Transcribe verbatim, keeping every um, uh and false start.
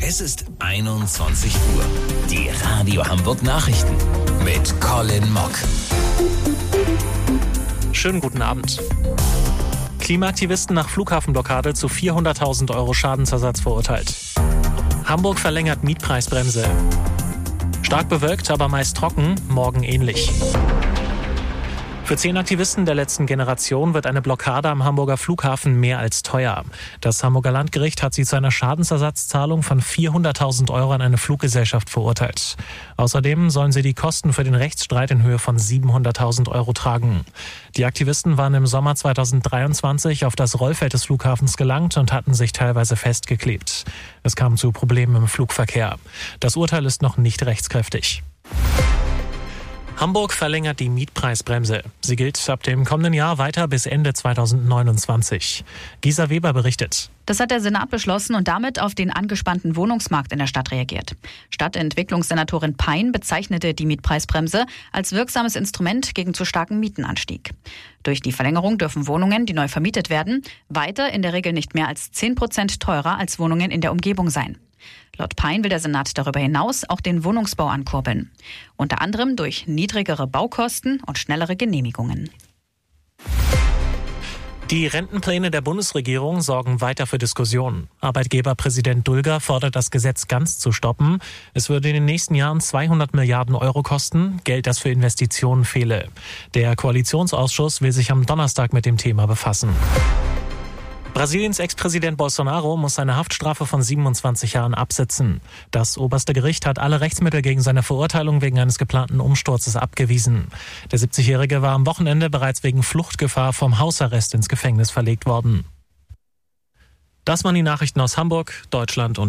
Es ist einundzwanzig Uhr. Die Radio Hamburg Nachrichten mit Colin Mock. Schönen guten Abend. Klimaaktivisten nach Flughafenblockade zu vierhunderttausend Euro Schadensersatz verurteilt. Hamburg verlängert Mietpreisbremse. Stark bewölkt, aber meist trocken, morgen ähnlich. Für zehn Aktivisten der letzten Generation wird eine Blockade am Hamburger Flughafen mehr als teuer. Das Hamburger Landgericht hat sie zu einer Schadensersatzzahlung von vierhunderttausend Euro an eine Fluggesellschaft verurteilt. Außerdem sollen sie die Kosten für den Rechtsstreit in Höhe von siebenhunderttausend Euro tragen. Die Aktivisten waren im Sommer zweitausenddreiundzwanzig auf das Rollfeld des Flughafens gelangt und hatten sich teilweise festgeklebt. Es kam zu Problemen im Flugverkehr. Das Urteil ist noch nicht rechtskräftig. Hamburg verlängert die Mietpreisbremse. Sie gilt ab dem kommenden Jahr weiter bis Ende zweitausendneunundzwanzig. Gisa Weber berichtet. Das hat der Senat beschlossen und damit auf den angespannten Wohnungsmarkt in der Stadt reagiert. Stadtentwicklungssenatorin Pein bezeichnete die Mietpreisbremse als wirksames Instrument gegen zu starken Mietenanstieg. Durch die Verlängerung dürfen Wohnungen, die neu vermietet werden, weiter in der Regel nicht mehr als zehn Prozent teurer als Wohnungen in der Umgebung sein. Laut Pein will der Senat darüber hinaus auch den Wohnungsbau ankurbeln. Unter anderem durch niedrigere Baukosten und schnellere Genehmigungen. Die Rentenpläne der Bundesregierung sorgen weiter für Diskussionen. Arbeitgeberpräsident Dulger fordert, das Gesetz ganz zu stoppen. Es würde in den nächsten Jahren zweihundert Milliarden Euro kosten, Geld, das für Investitionen fehle. Der Koalitionsausschuss will sich am Donnerstag mit dem Thema befassen. Brasiliens Ex-Präsident Bolsonaro muss seine Haftstrafe von siebenundzwanzig Jahren absitzen. Das oberste Gericht hat alle Rechtsmittel gegen seine Verurteilung wegen eines geplanten Umsturzes abgewiesen. Der siebzigjährige war am Wochenende bereits wegen Fluchtgefahr vom Hausarrest ins Gefängnis verlegt worden. Das waren die Nachrichten aus Hamburg, Deutschland und